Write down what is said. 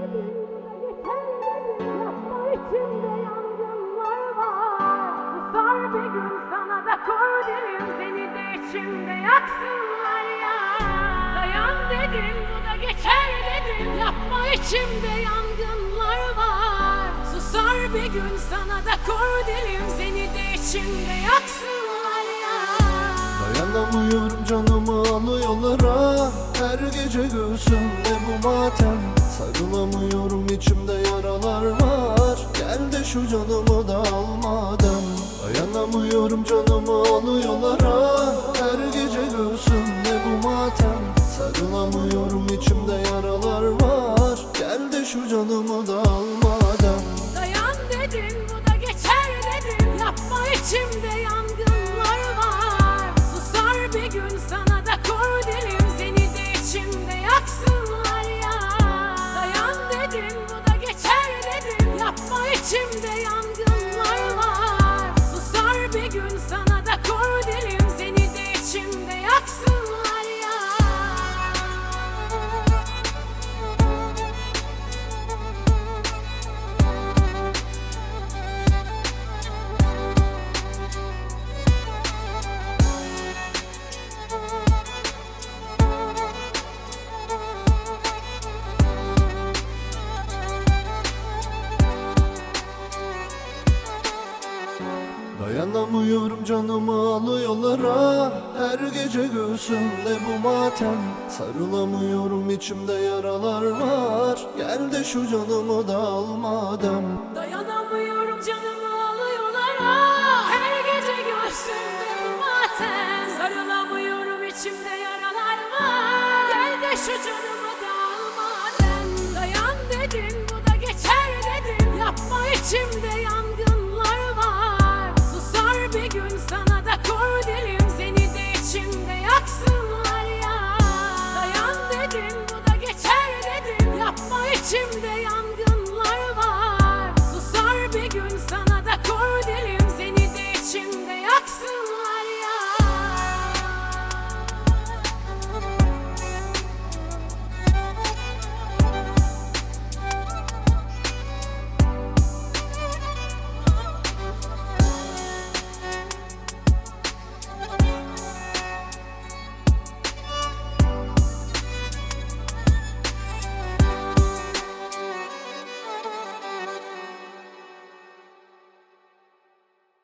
İçimde yangınlar var. Susar bir gün sana da kor derim, seni de içimde yaksınlar ya. Dayan dedim, bu da geçer dedim. Yapma, içimde yangınlar var. Susar bir gün sana da kor derim, seni de içimde yaksınlar ya. Dayanamıyorum, canımı alıyorlar ah. Her gece göğsümde bu matem. Sarılamıyorum, içimde yaralar var. Gel de şu canımı da almadan. Dayanamıyorum, canımı alıyorlar ah. Her gece göğsümde bu matem. Sarılamıyorum, içimde yaralar var. Gel de şu canımı da almadan. Dayan dedim, bu da geçer dedim. Yapma, içimde yangınlar var. Susar bir gün sana da kor derim, seni de içimde yaksınlar ya. Dayan dedim, bu da geçer dedim. Yapma, içimde yangınlar var. Susar bir gün sana da kor derim, seni de içimde yaksınlar ya. Dayanamıyorum, canımı alıyorlar ah. Her gece göğsümde bu matem. Sarılamıyorum, içimde yaralar var. Gel de şu canımı da almadan. Dayanamıyorum, canımı alıyorlar ah. Her gece göğsümde bu matem. Sarılamıyorum, içimde yaralar var. Gel de şu canımı da almadan. Dayan dedim, bu da geçer dedim. Yapma, içimde